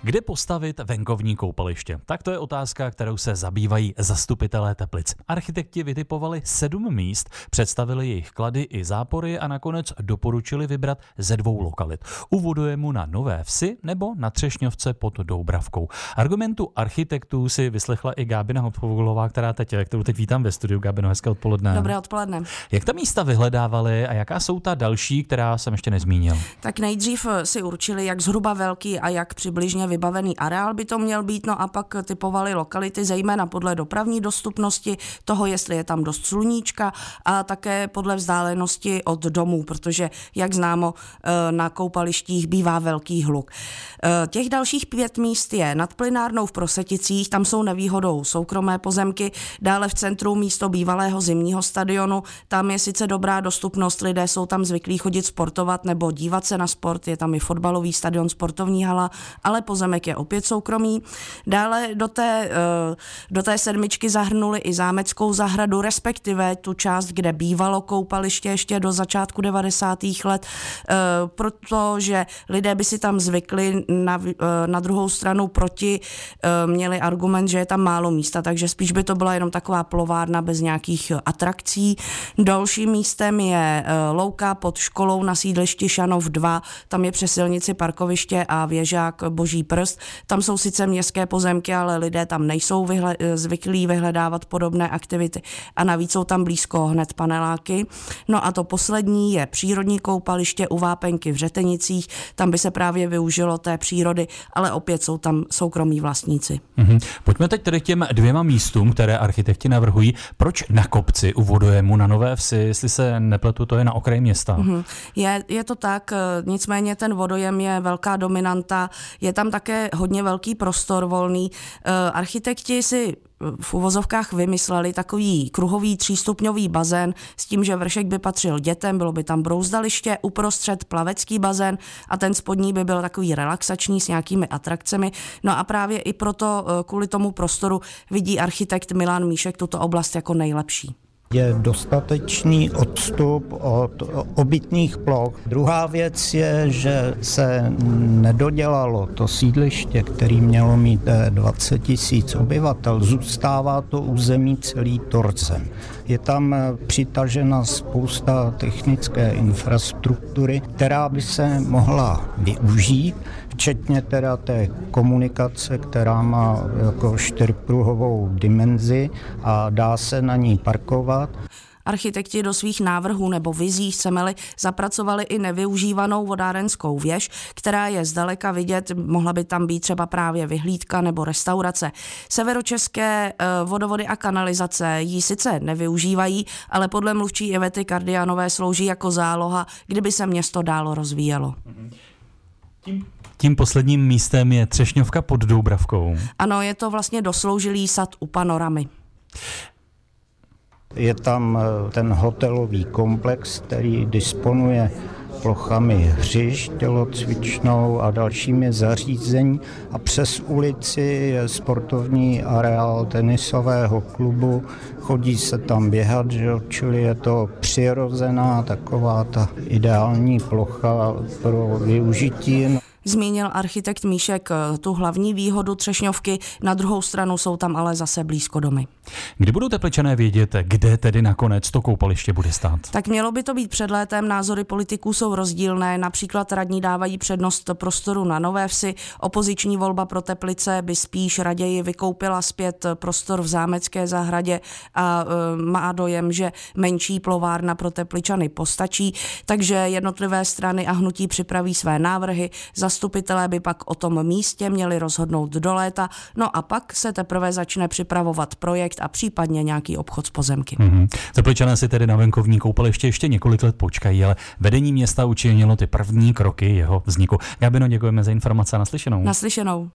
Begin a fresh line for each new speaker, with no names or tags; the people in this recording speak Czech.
Kde postavit venkovní koupaliště? Tak to je otázka, kterou se zabývají zastupitelé Teplic. Architekti vytipovali 7 míst, představili jejich klady i zápory a nakonec doporučili vybrat ze 2 lokalit. U vodojemu na Nové Vsi nebo na Třešňovce pod Doubravkou. Argumentu architektů si vyslechla i Gábina Hopfoglová, kterou teď vítám ve studiu. Gábino, hezké odpoledne.
Dobré odpoledne.
Jak ta místa vyhledávali a jaká jsou ta další, která jsem ještě nezmínil?
Tak nejdřív si určili, jak zhruba velký a jak přibližně vybavený areál by to měl být, no a pak typovali lokality zejména podle dopravní dostupnosti, toho, jestli je tam dost sluníčka a také podle vzdálenosti od domů, protože, jak známo, na koupalištích bývá velký hluk. Těch dalších 5 míst je nad plynárnou v Proseticích, tam jsou nevýhodou soukromé pozemky, dále v centru místo bývalého zimního stadionu, tam je sice dobrá dostupnost, lidé jsou tam zvyklí chodit sportovat nebo dívat se na sport, je tam i fotbalový stadion, sportovní hala, ale pozemek je opět soukromý. Dále do té 7 zahrnuli i zámeckou zahradu, respektive tu část, kde bývalo koupaliště ještě do začátku 90. let, protože lidé by si tam zvykli, na druhou stranu proti měli argument, že je tam málo místa, takže spíš by to byla jenom taková plovárna bez nějakých atrakcí. Dalším místem je louka pod školou na sídlišti Šanov 2, tam je přes silnici parkoviště a věžák Boží prst. Tam jsou sice městské pozemky, ale lidé tam nejsou zvyklí vyhledávat podobné aktivity a navíc jsou tam blízko hned paneláky. No a to poslední je přírodní koupaliště u Vápenky v Řetenicích, tam by se právě využilo té přírody, ale opět jsou tam soukromí vlastníci.
Pojďme teď tedy k těm 2 místům, které architekti navrhují. Proč na kopci u vodojemu na Nové Vsi, jestli se nepletu, to je na okraji města?
Je to tak, nicméně ten vodojem je velká dominanta, je tam také hodně velký prostor volný. Architekti si v uvozovkách vymysleli takový kruhový 3stupňový bazén s tím, že vršek by patřil dětem, bylo by tam brouzdaliště, uprostřed plavecký bazén a ten spodní by byl takový relaxační s nějakými atrakcemi. No a právě i proto kvůli tomu prostoru vidí architekt Milan Míšek tuto oblast jako nejlepší.
Je dostatečný odstup od obytných ploch. Druhá věc je, že se nedodělalo to sídliště, který mělo mít 20 000 obyvatel. Zůstává to území celý torcem. Je tam přitažena spousta technické infrastruktury, která by se mohla využít, včetně teda té komunikace, která má jako 4pruhovou dimenzi a dá se na ní parkovat.
Architekti do svých návrhů nebo vizí, chceme-li, zapracovali i nevyužívanou vodárenskou věž, která je zdaleka vidět, mohla by tam být třeba právě vyhlídka nebo restaurace. Severočeské vodovody a kanalizace ji sice nevyužívají, ale podle mluvčí Ivety Kardianové slouží jako záloha, kdyby se město dálo rozvíjelo.
Tím posledním místem je Třešňovka pod Doubravkou.
Ano, je to vlastně dosloužilý sad u panoramy.
Je tam ten hotelový komplex, který disponuje plochami hřišť, tělocvičnou a dalšími zařízení a přes ulici je sportovní areál tenisového klubu, chodí se tam běhat, čili je to přirozená taková ta ideální plocha pro využití.
Zmínil architekt Míšek tu hlavní výhodu Třešňovky, na druhou stranu jsou tam ale zase blízko domy.
Kdy budou Tepličané vědět, kde tedy nakonec to koupaliště bude stát?
Tak mělo by to být před létem, názory politiků jsou rozdílné, například radní dávají přednost prostoru na Nové Vsi, opoziční volba pro Teplice by spíš raději vykoupila zpět prostor v zámecké zahradě a má dojem, že menší plovárna pro Tepličany postačí, takže jednotlivé strany a hnutí připraví své návrhy, zastupitelé by pak o tom místě měli rozhodnout do léta, no a pak se teprve začne připravovat projekt a případně nějaký obchod s pozemky.
Tepličané si tedy na venkovní koupaliště ještě několik let počkají, ale vedení města učinilo ty první kroky jeho vzniku. Gabino, děkujeme za informace a naslyšenou.
Naslyšenou.